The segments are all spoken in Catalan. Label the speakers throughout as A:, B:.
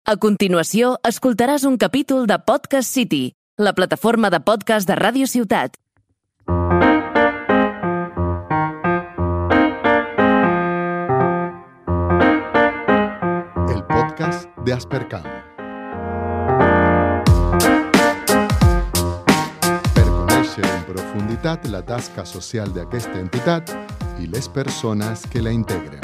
A: A continuació, escoltaràs un capítol de Podcast City, la plataforma de podcast de Ràdio Ciutat.
B: El podcast de Aspercam. Per conèixer en profunditat la tasca social d'aquesta entitat i les persones que la integren.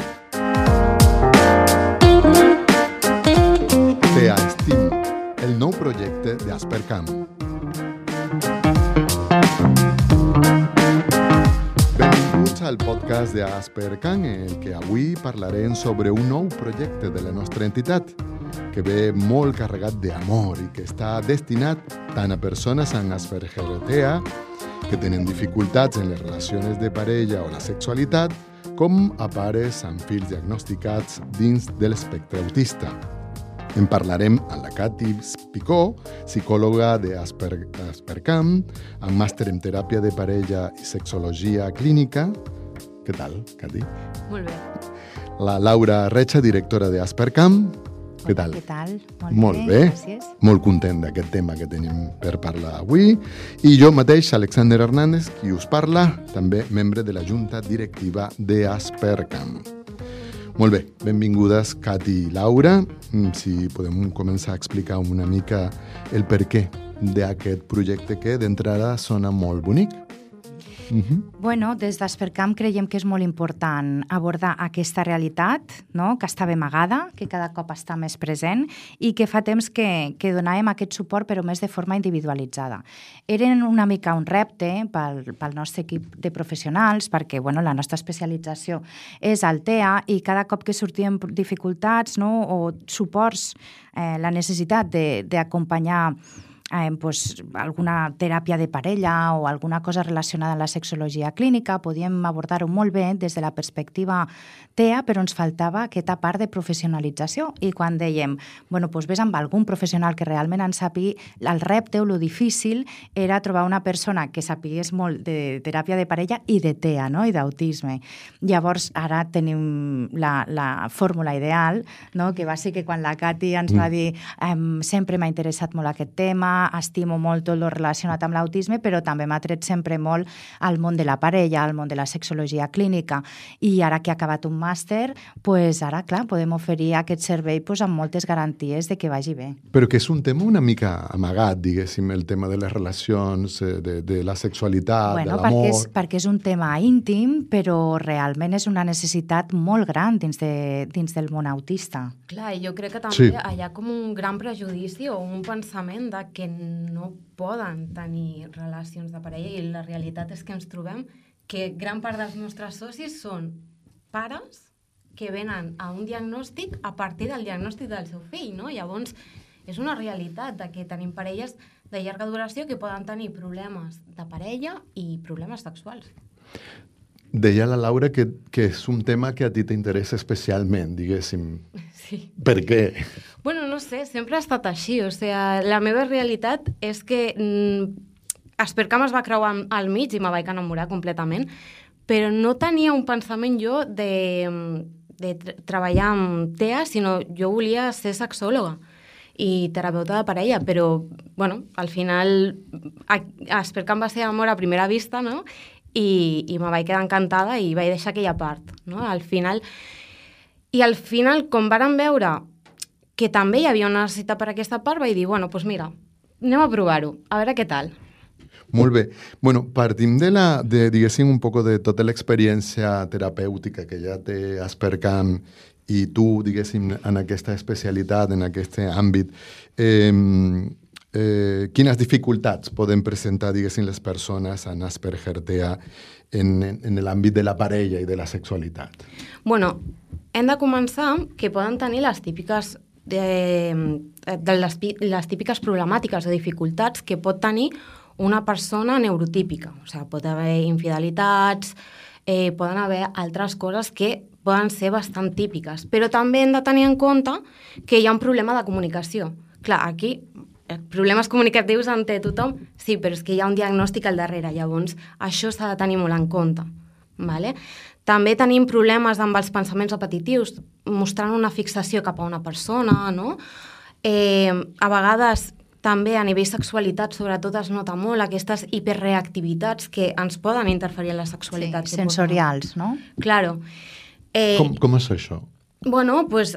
B: TEA STEAM, el nou projecte d'Aspercam. Benvinguts al podcast d'Aspercam, en el que avui parlarem sobre un nou projecte de la nostra entitat, que ve molt carregat d'amor i que està destinat tant a persones amb Asperger-TEA, que tenen dificultats en les relacions de parella o la sexualitat, com a pares amb fills diagnosticats dins de l'espectre autista. En parlarem amb la Cati Picó, psicòloga d'Aspercam, amb màster en teràpia de parella i sexologia clínica. Què tal, Cati?
C: Molt bé.
B: La Laura Recha, directora d'Aspercam. Què tal?
C: Què tal?
B: Molt bé.
C: Gràcies.
B: Molt content d'aquest tema que tenim per parlar avui. I jo mateix, Alexander Hernández, qui us parla, també membre de la Junta Directiva d'Aspercam. Molt bé, benvingudes Cati i Laura. Si podem començar a explicar una mica el perquè d'aquest projecte que d'entrada sona molt bonic.
C: Bueno, des d'Aspercam creiem que és molt important abordar aquesta realitat, no?, que estava amagada, que cada cop està més present i que fa temps que donàvem aquest suport, però més de forma individualitzada. Eren una mica un repte pel nostre equip de professionals, perquè la nostra especialització és al TEA i cada cop que sortíem dificultats, no?, o suports, la necessitat d'acompanyar alguna teràpia de parella o alguna cosa relacionada amb la sexologia clínica, podíem abordar-ho molt bé des de la perspectiva TEA, però ens faltava aquesta part de professionalització. I quan dèiem, vés amb algun professional que realment en sàpiga, el repte o el difícil era trobar una persona que sapigués molt de teràpia de parella i de TEA, no?, i d'autisme. Llavors, ara tenim la fórmula ideal, no?, que va ser que quan la Cati ens va dir sempre m'ha interessat molt aquest tema, estimo molt tot el relacionat amb l'autisme, però també m'ha tret sempre molt al món de la parella, al món de la sexologia clínica. I ara que ha acabat un màster, ara, clar, podem oferir aquest servei amb moltes garanties de que vagi bé.
B: Però que és un tema una mica amagat, diguéssim, el tema de les relacions, de la sexualitat, de l'amor.
C: Perquè és un tema íntim, però realment és una necessitat molt gran dins del món autista.
D: Clar, jo crec que també hi ha com un gran prejudici o un pensament de que no poden tenir relacions de parella i la realitat és que ens trobem que gran part dels nostres socis són pares que venen a un diagnòstic a partir del diagnòstic del seu fill, no? Llavors, és una realitat de que tenim parelles de llarga duració que poden tenir problemes de parella i problemes sexuals.
B: Deia la Laura que és un tema que a ti t'interessa especialment, diguéssim.
D: Sí.
B: Per què?
D: No sé, sempre ha estat així. O sigui, la meva realitat és que Aspercam es va creuar al mig i me vaig enamorar completament, però no tenia un pensament jo de treballar amb TEA, sinó jo volia ser sexòloga i terapeuta de parella, però, al final Aspercam va ser amor a primera vista, no?, i me vaig quedar encantada i vaig deixar aquella part, no?, al final, com vàrem veure que també hi havia una necessitat per aquesta part, vaig dir, mira, anem a provar-ho, a veure què tal.
B: Molt bé. Partim diguéssim, un poc de tota l'experiència terapèutica que ja té Aspercam i tu, diguéssim, en aquesta especialitat, en aquest àmbit. Quines dificultats poden presentar, diguéssim, les persones amb Asperger-TEA en l'àmbit de la parella i de la sexualitat?
D: Hem de començar que poden tenir les típiques problemàtiques o dificultats que pot tenir una persona neurotípica. O sigui, pot haver infidelitats, poden haver altres coses que poden ser bastant típiques. Però també hem de tenir en compte que hi ha un problema de comunicació. Clar, aquí problemes comunicatius en té tothom, sí, però és que hi ha un diagnòstic al darrere, llavors això s'ha de tenir molt en compte. Vale? També tenim problemes amb els pensaments repetitius, mostrant una fixació cap a una persona, no? A vegades també a nivell sexualitat sobretot es nota molt aquestes hiperreactivitats que ens poden interferir en la sexualitat.
C: Sí, sensorials, no?
D: Claro.
B: Com és això?
D: Bueno, pues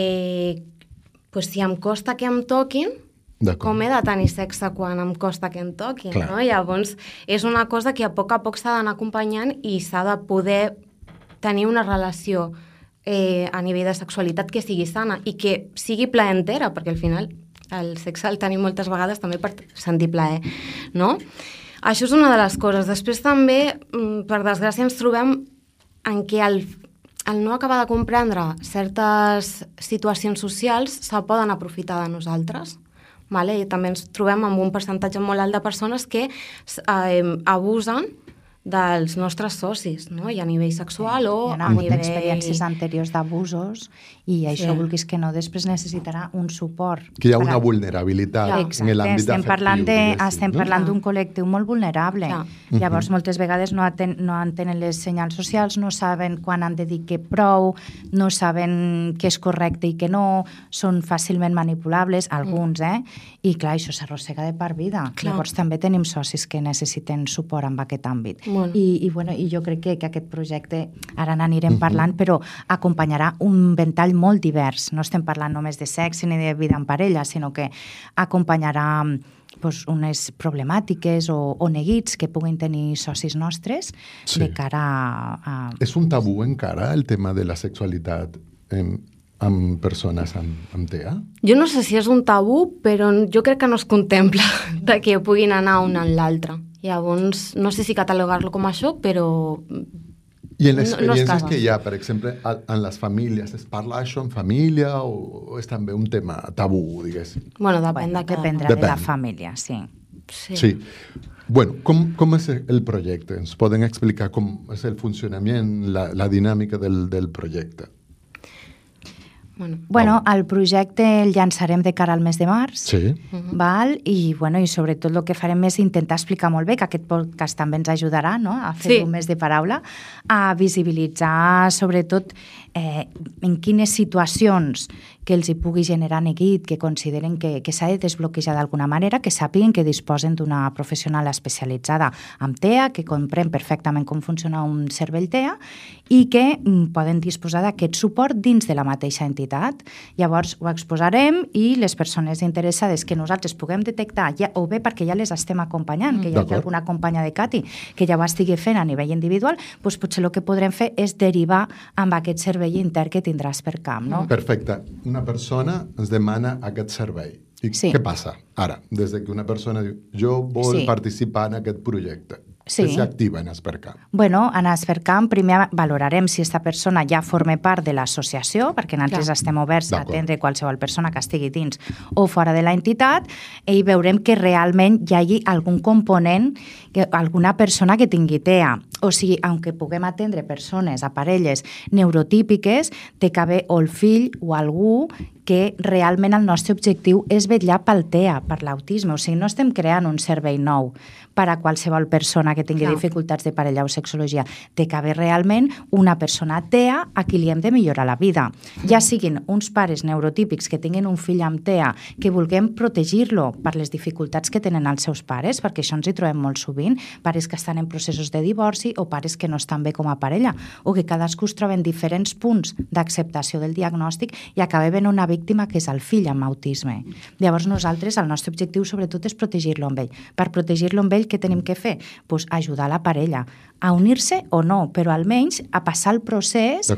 D: si em costa que em toquin, com he de tenir sexe quan em costa que em toquin, no? Llavors, és una cosa que a poc s'ha d'anar acompanyant i s'ha de poder tenir una relació a nivell de sexualitat que sigui sana i que sigui plaentera, perquè al final el sexe el tenim moltes vegades també per sentir plaer, no? Això és una de les coses. Després també, per desgràcia, ens trobem en què el no acabar de comprendre certes situacions socials se poden aprofitar de nosaltres. Vale? I també ens trobem amb un percentatge molt alt de persones que abusen dels nostres socis, no? I a nivell sexual o a nivell...
C: experiències anteriors d'abusos i això, vulguis que no, després necessitarà un suport.
B: Que hi ha una vulnerabilitat en l'àmbit afectiu.
C: Estem parlant d'un col·lectiu molt vulnerable. Llavors, moltes vegades no entenen les senyals socials, no saben quan han de dir que prou, no saben què és correcte i què no, són fàcilment manipulables, alguns, I clar, això s'arrossega de per vida. Llavors també tenim socis que necessiten suport en aquest àmbit. I jo crec que aquest projecte, ara n'anirem parlant, però acompanyarà un ventall molt divers. No estem parlant només de sexe ni de vida en parella, sinó que acompanyarà unes problemàtiques o neguits que puguin tenir socis nostres de cara a...
B: És un tabú encara el tema de la sexualitat amb persones amb TEA?
D: Jo no sé si és un tabú, però jo crec que no es contempla de que puguin anar un en l'altre. Llavors, no sé si catalogar-lo com això, però...
B: I en les experiències que hi ha, per exemple, en les famílies, es parla això en família o és també un tema tabú, diguéssim?
D: Bueno, dependrà
C: de la família, sí.
B: Sí. Bueno, com és el projecte? Ens poden explicar com és el funcionament, la dinàmica del projecte?
C: Bueno, el projecte el llançarem de cara al mes de març, val? I sobretot el que farem és intentar explicar molt bé, que aquest podcast també ens ajudarà, no?, a fer-ho més de paraula, a visibilitzar sobretot en quines situacions que els hi pugui generar neguit, que consideren que s'ha de desbloquejar d'alguna manera, que sàpiguen que disposen d'una professional especialitzada amb TEA, que comprèn perfectament com funciona un cervell TEA i que poden disposar d'aquest suport dins de la mateixa entitat. Llavors ho exposarem i les persones interessades que nosaltres puguem detectar, o bé perquè ja les estem acompanyant, que hi hagi alguna companya de Cati que ja ho estigui fent a nivell individual, doncs potser el que podrem fer és derivar amb aquest servei intern que tindrà Aspercam, no?
B: Perfecte. Una persona ens demana aquest servei. I què passa ara? Des que una persona diu, jo vol participar en aquest projecte. Què s'activa en Aspercam?
C: Bueno, en Aspercam primer valorarem si aquesta persona ja forma part de l'associació, perquè nosaltres estem oberts a atendre qualsevol persona que estigui dins o fora de l'entitat, i veurem que realment hi hagi algun component, alguna persona que tingui TEA. O sigui, aunque puguem atendre persones, a parelles neurotípiques, té que haver o el fill o algú que realment el nostre objectiu és vetllar pel TEA, per l'autisme. O sigui, no estem creant un servei nou per a qualsevol persona que tingui dificultats de parella o sexologia. Té que haver realment una persona TEA a qui li hem de millorar la vida. Ja siguin uns pares neurotípics que tinguin un fill amb TEA, que vulguem protegir-lo per les dificultats que tenen els seus pares, perquè això ens hi trobem molt sovint, pares que estan en processos de divorci o pares que no estan bé com a parella, o que cadascú es troba en diferents punts d'acceptació del diagnòstic i acaba venint una víctima que és el fill amb autisme. Llavors nosaltres, el nostre objectiu sobretot és protegir-lo amb ell. Per protegir-lo amb ell, què tenim que fer? Pues ajudar la parella a unir-se o no, però almenys a passar el procés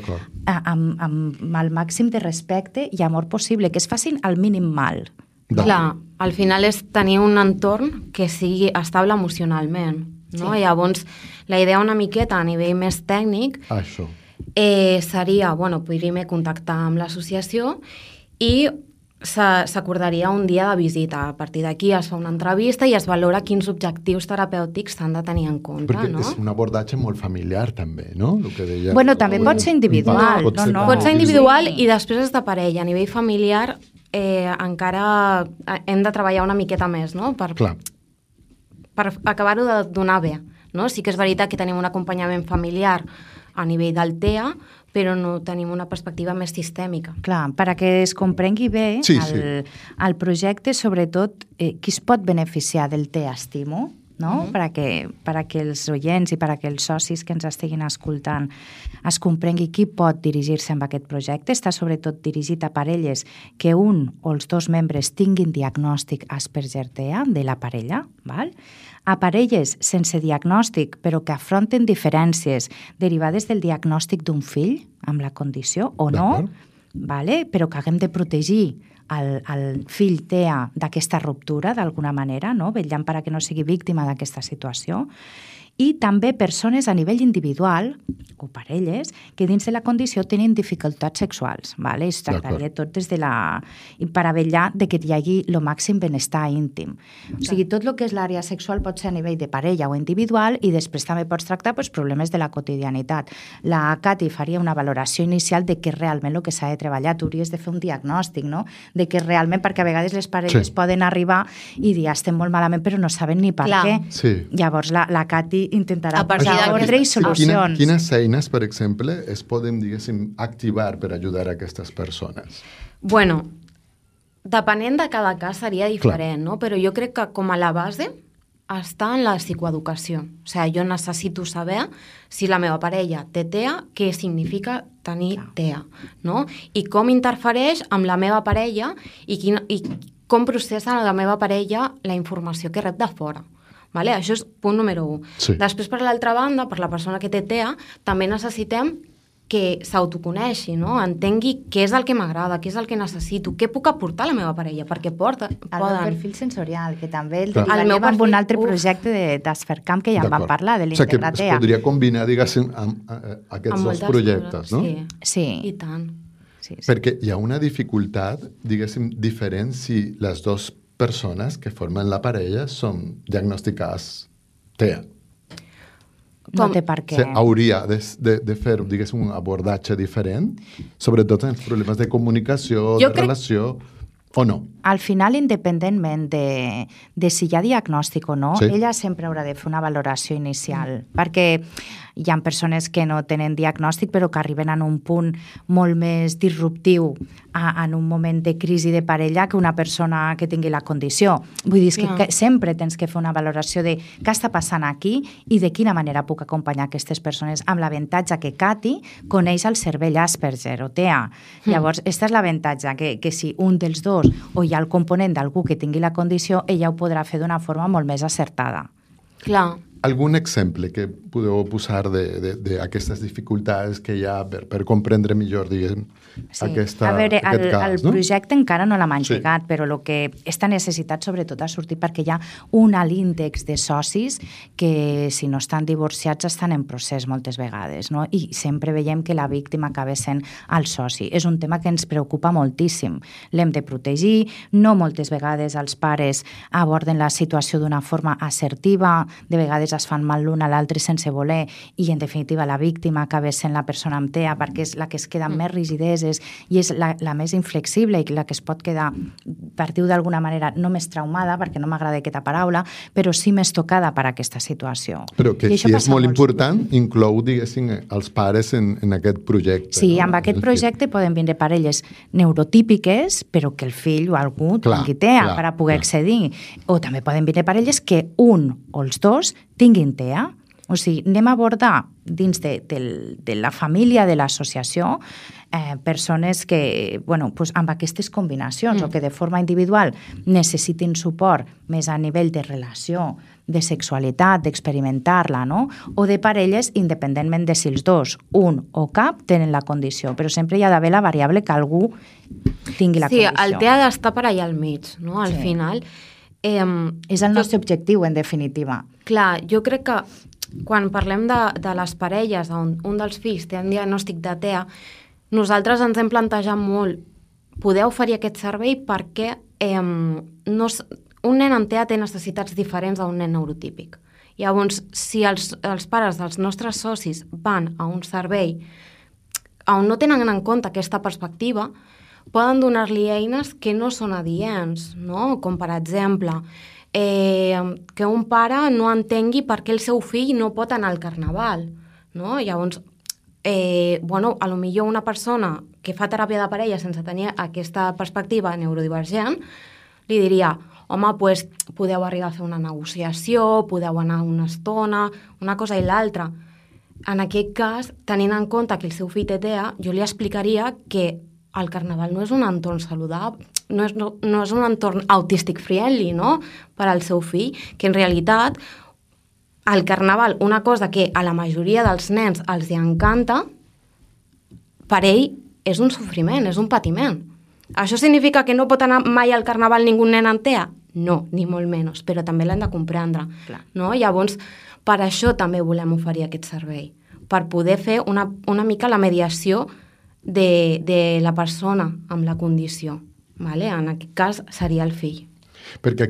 C: amb el màxim de respecte i amor possible, que es facin el mínim mal.
D: Clar, al final és tenir un entorn que sigui estable emocionalment, no? Llavors, la idea una miqueta a nivell més tècnic seria, primer contactar amb l'associació i s'acordaria un dia de visita. A partir d'aquí es fa una entrevista i es valora quins objectius terapèutics s'han de tenir en compte.
B: Perquè és un abordatge molt familiar, també, no?
C: Bueno, també pot ser individual.
D: Pot ser individual i després és de parella. A nivell familiar encara hem de treballar una miqueta més, no? Per acabar-ho de donar bé. Sí que és veritat que tenim un acompanyament familiar a nivell del TEA, però no tenim una perspectiva més sistèmica.
C: Clar, perquè es comprengui bé el projecte, sobretot, qui es pot beneficiar del TEA Estimo, no? Perquè els oients i perquè els socis que ens estiguin escoltant es comprengui qui pot dirigir-se amb aquest projecte. Està sobretot dirigit a parelles que un o els dos membres tinguin diagnòstic Asperger-TEA de la parella, val? A parelles sense diagnòstic però que afronten diferències derivades del diagnòstic d'un fill amb la condició o no, vale? Però que haguem de protegir el fill TEA d'aquesta ruptura, d'alguna manera, no? Vetllant perquè no sigui víctima d'aquesta situació. I també persones a nivell individual, o parelles, que dins de la condició tenen dificultats sexuals. Vale? Es tractaria tot des de per a vetllar que hi hagi el màxim benestar íntim. O sigui, tot el que és l'àrea sexual pot ser a nivell de parella o individual i després també pots tractar problemes de la quotidianitat. La Cati faria una valoració inicial de què realment el que s'ha de treballar. Tu hauries de fer un diagnòstic, no? De què realment, perquè a vegades les parelles poden arribar i dir estem molt malament però no saben ni per què.
B: Sí.
C: Llavors la Cati intentarà posar ordre i solucions.
B: Quines eines, per exemple, es poden, diguéssim, activar per ajudar a aquestes persones?
D: Bueno, depenent de cada cas seria diferent, no? Però jo crec que com a la base està en la psicoeducació. O sigui, jo necessito saber si la meva parella té TEA, què significa tenir TEA, no? I com interfereix amb la meva parella i com processa la meva parella la informació que rep de fora. Vale? Això és punt número 1.
B: Sí.
D: Després, per l'altra banda, per la persona que té TEA, també necessitem que s'autoconeixi, no? Entengui què és el que m'agrada, què és el que necessito, què puc aportar a la meva parella, perquè poden...
C: El meu perfil sensorial, que també el derivaríem amb un altre projecte d'Aspercam que ja en vam parlar, de l'Integra TEA.
B: O sigui, que es podria combinar, diguéssim, amb aquests dos projectes, no?
D: Sí, i tant.
C: Sí.
B: Perquè hi ha una dificultat, diguéssim, diferent si les dues persones que formen la parella són diagnosticades TEA.
C: No té per què.
B: Hauria de fer, diguéssim, un abordatge diferent, sobretot en problemes de comunicació, de relació, o no?
C: Al final, independentment de si hi ha diagnòstic o no, ella sempre haurà de fer una valoració inicial, perquè hi ha persones que no tenen diagnòstic però que arriben a un punt molt més disruptiu en un moment de crisi de parella que una persona que tingui la condició. Vull dir que sempre tens que fer una valoració de què està passant aquí i de quina manera puc acompanyar aquestes persones, amb l'avantatge que Cati coneix el cervell Asperger o TEA. Llavors, aquest és l'avantatge, que si un dels dos o hi ha el component d'algú que tingui la condició, ella ho podrà fer d'una forma molt més acertada.
D: Clar.
B: Algun exemple que podeu posar d'aquestes dificultats que hi ha per comprendre millor, diguem, aquest cas,
C: el projecte encara no l'hem engegat, però el que està necessitat sobretot ha sortit perquè hi ha un alt índex de socis que, si no estan divorciats, estan en procés moltes vegades, no? I sempre veiem que la víctima acaba sent el soci. És un tema que ens preocupa moltíssim. L'hem de protegir, no moltes vegades els pares aborden la situació d'una forma assertiva, de vegades es fan mal l'un a l'altre sense voler i, en definitiva, la víctima acaba sent la persona amb TEA perquè és la que es queda amb més rigideses i és la més inflexible i la que es pot quedar, per dir-ho d'alguna manera, no més traumada, perquè no m'agrada aquesta paraula, però sí més tocada per aquesta situació.
B: Però que sí és molt important, inclou, diguéssim, els pares en aquest projecte.
C: Sí, amb aquest projecte poden vindre parelles neurotípiques, però que el fill o algú tingui TEA per a poder accedir. O també poden vindre parelles que un o els dos tinguin TEA. O sigui, anem a abordar dins de la família, de l'associació, persones que, amb aquestes combinacions o que de forma individual necessitin suport més a nivell de relació, de sexualitat, d'experimentar-la, no? O de parelles, independentment de si els dos, un o cap, tenen la condició. Però sempre hi ha d'haver la variable que algú tingui la condició.
D: Sí, el TEA ha d'estar per allà al mig, no? Al final...
C: és el nostre objectiu, en definitiva.
D: Clar, jo crec que quan parlem de les parelles on un dels fills té un diagnòstic de TEA, nosaltres ens hem plantejat molt poder oferir aquest servei perquè un nen amb TEA té necessitats diferents d'un nen neurotípic. Llavors, si els pares dels nostres socis van a un servei on no tenen en compte aquesta perspectiva, poden donar-li eines que no són adients, no? Com, per exemple, que un pare no entengui per què el seu fill no pot anar al carnaval, no? Llavors, a lo millor una persona que fa teràpia de parella sense tenir aquesta perspectiva neurodivergent li diria, home, doncs podeu arribar a fer una negociació, podeu anar una estona, una cosa i l'altra. En aquest cas, tenint en compte que el seu fill té TEA, jo li explicaria que el carnaval no és un entorn saludable, no és un entorn autistic friendly, no?, per al seu fill, que en realitat el carnaval, una cosa que a la majoria dels nens els encanta, per ell és un sofriment, és un patiment. Això significa que no pot anar mai al carnaval ningú nen amb TEA? No, ni molt menys, però també l'hem de comprendre. No? Llavors, per això també volem oferir aquest servei, per poder fer una mica la mediació de la persona amb la condició. Vale? En aquest cas seria el fill.
B: Perquè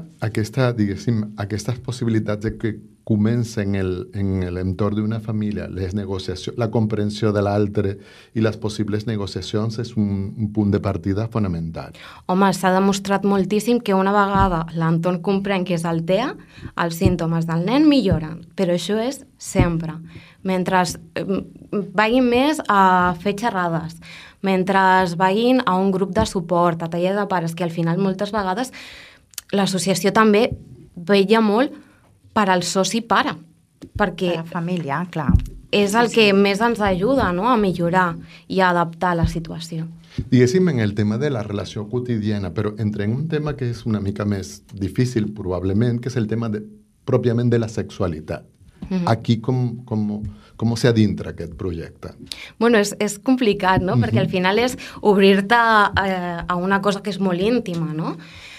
B: aquestes possibilitats de que comencen en l'entorn d'una família, les negociacions, la comprensió de l'altre i les possibles negociacions és un punt de partida fonamental.
D: Home, s'ha demostrat moltíssim que una vegada l'entorn comprèn que és el TEA, els símptomes del nen milloren, però això és sempre. Mentre vagin més a fer xerrades, mentre vagin a un grup de suport, a taller de pares, que al final moltes vegades l'associació també vetlla molt per al soci pare, perquè
C: la família, clar,
D: és el que més ens ajuda, no?, a millorar i a adaptar la situació.
B: Diguéssim, en el tema de la relació quotidiana, però entre en un tema que és una mica més difícil, probablement, que és el tema pròpiament de la sexualitat. Aquí com s'adintra aquest projecte?
D: Bueno, és complicat, no?, perquè al final és obrir-te a una cosa que és molt íntima, no?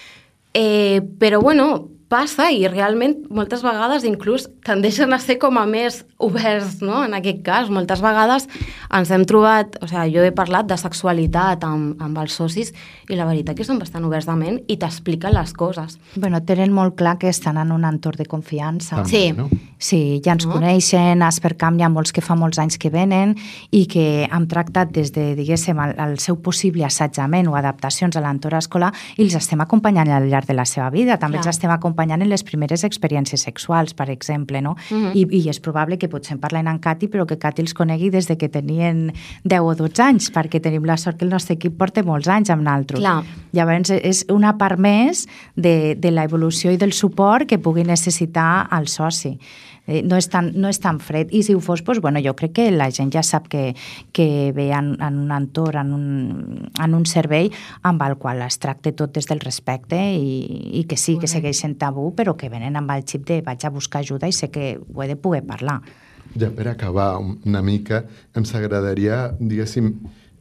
D: Però, bueno, passa i realment moltes vegades inclús tendeixen a ser com a més oberts, no?, en aquest cas. Moltes vegades ens hem trobat, jo he parlat de sexualitat amb els socis i la veritat que són bastant oberts de ment i t'expliquen les coses.
C: Bueno, tenen molt clar que estan en un entorn de confiança.
B: També, no?
C: Sí, ja ens coneixen, a Aspercam hi ha molts que fa molts anys que venen i que hem tractat des de, diguéssim, el seu possible assetjament o adaptacions a l'entorn escolar i els estem acompanyant al llarg de la seva vida. També els estem acompanyant en les primeres experiències sexuals, per exemple, no? I és probable que potser en parlen amb Cati, però que Cati els conegui des de que tenien 10 o 12 anys, perquè tenim la sort que el nostre equip porta molts anys amb nosaltres. Llavors, és una part més de l'evolució i del suport que pugui necessitar el soci. No és tan fred. I si ho fos, doncs, bueno, jo crec que la gent ja sap que ve en un entorn, en un servei amb el qual es tracta tot des del respecte i que sí, que segueixen tabú, però que venen amb el xip de vaig a buscar ajuda i sé que ho he de poder parlar.
B: Ja per acabar una mica, ens agradaria, diguéssim,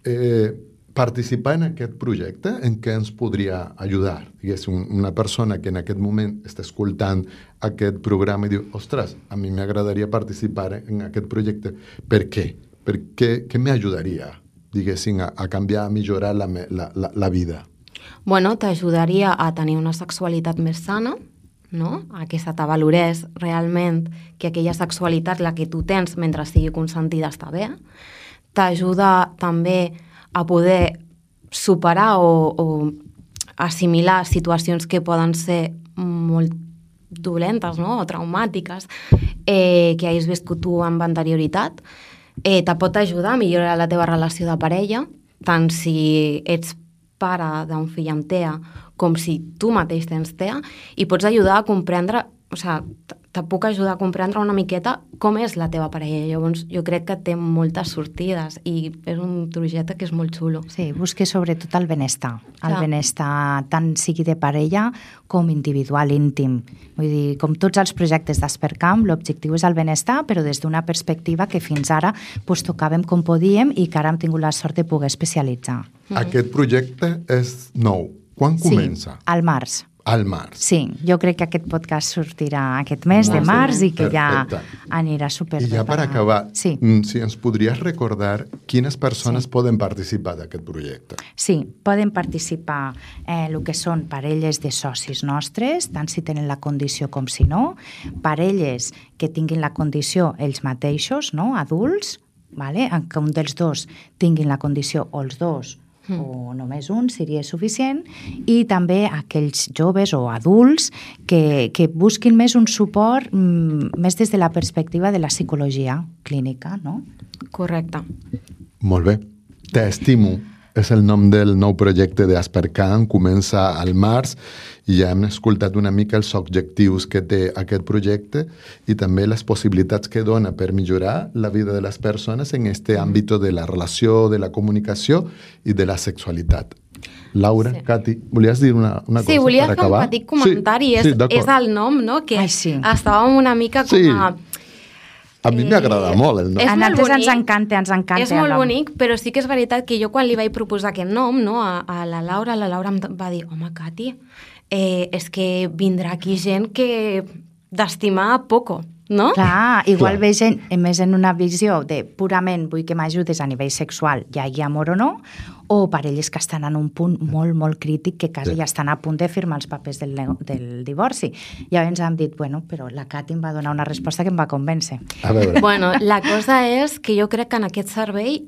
B: participar en aquest projecte, en què ens podria ajudar? Diguéssim, una persona que en aquest moment està escoltant aquest programa i diu, ostres, a mi m'agradaria participar en aquest projecte. Per què? Què m'ajudaria, diguéssim, a canviar, a millorar la vida?
D: Bueno, t'ajudaria a tenir una sexualitat més sana, no? A que se t'avalorés realment que aquella sexualitat, la que tu tens mentre sigui consentida, està bé. T'ajuda també a poder superar o assimilar situacions que poden ser molt dolentes, no?, o traumàtiques que hagis viscut tu amb anterioritat. Te pot ajudar a millorar la teva relació de parella, tant si ets pare d'un fill amb TEA com si tu mateix tens TEA, i pots ajudar a comprendre, te puc ajudar a comprendre una miqueta com és la teva parella. Llavors, jo crec que té moltes sortides i és un projecte que és molt xulo.
C: Sí, busque sobretot el benestar. El benestar tant sigui de parella com individual, íntim. Vull dir, com tots els projectes d'Aspercam, l'objectiu és el benestar, però des d'una perspectiva que fins ara tocàvem com podíem i que ara hem tingut la sort de poder especialitzar.
B: Aquest projecte és nou. Quan comença?
C: Sí, al març.
B: Al març.
C: Sí, jo crec que aquest podcast sortirà aquest mes de març i que ja anirà superpreparat.
B: I ja per acabar,
C: si
B: ens podries recordar quines persones poden participar d'aquest projecte?
C: Sí, poden participar el que són parelles de socis nostres, tant si tenen la condició com si no, parelles que tinguin la condició ells mateixos, no? Adults, vale? En que un dels dos tinguin la condició o els dos o només un seria suficient, i també aquells joves o adults que busquin més un suport més des de la perspectiva de la psicologia clínica, no?
D: Correcte.
B: Molt bé. T'estimo. És el nom del nou projecte d'Aspercan, comença al març i ja hem escoltat una mica els objectius que té aquest projecte i també les possibilitats que dona per millorar la vida de les persones en este àmbit de la relació, de la comunicació i de la sexualitat. Laura, sí. Cati, volies dir una cosa
D: sí, volia
B: per
D: fer
B: acabar?
D: Un petit comentari.
B: Sí,
D: és el nom, no? Que estàvem una mica com a...
B: A mi m'agrada molt el nom.
C: A nosaltres ens encanta.
D: És molt bonic, però sí que és veritat que jo quan li vaig proposar aquest nom, no, a la Laura em va dir, home, Cati, és que vindrà aquí gent que d'estimar poco, no?
C: Clar, igual ve gent més en una visió de purament vull que m'ajudes a nivell sexual, ja hi ha amor o no, o parelles que estan en un punt molt, molt crític que quasi ja estan a punt de firmar els papers del divorci. I llavors hem dit, bueno, però la Cati em va donar una resposta que em va convèncer.
B: A veure.
D: Bueno, la cosa és que jo crec que en aquest servei,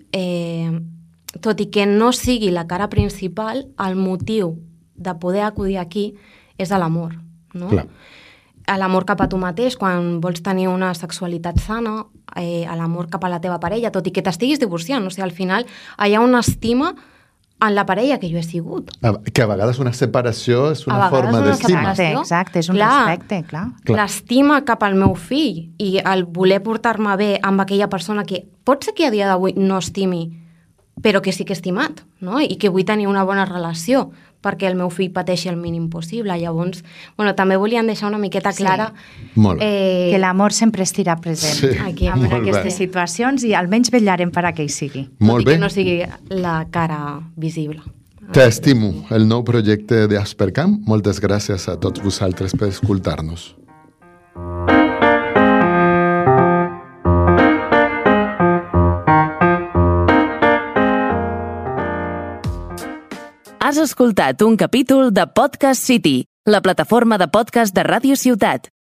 D: tot i que no sigui la cara principal, el motiu de poder acudir aquí és a l'amor, no?
B: Clar.
D: A l'amor cap a tu mateix, quan vols tenir una sexualitat sana, a l'amor cap a la teva parella, tot i que t'estiguis divorciant. O sigui, al final hi ha una estima en la parella que jo he sigut.
B: Que a vegades una separació és una forma d'estima.
C: Exacte, és un respecte, clar.
D: L'estima cap al meu fill i el voler portar-me bé amb aquella persona que pot ser que a dia d'avui no estimi, però que sí que he estimat, no? I que vull tenir una bona relació perquè el meu fill pateixi el mínim possible. Llavors, bueno, també volien deixar una miqueta clara
C: que l'amor sempre estirà present aquí en aquestes situacions i almenys vetllarem per a que hi sigui.
B: Molt bé.
D: Que no sigui la cara visible.
B: T'estimo, el nou projecte d'Aspercan. Moltes gràcies a tots vosaltres per escoltar-nos.
A: Has escoltat un capítol de Podcast City, la plataforma de podcast de Ràdio Ciutat.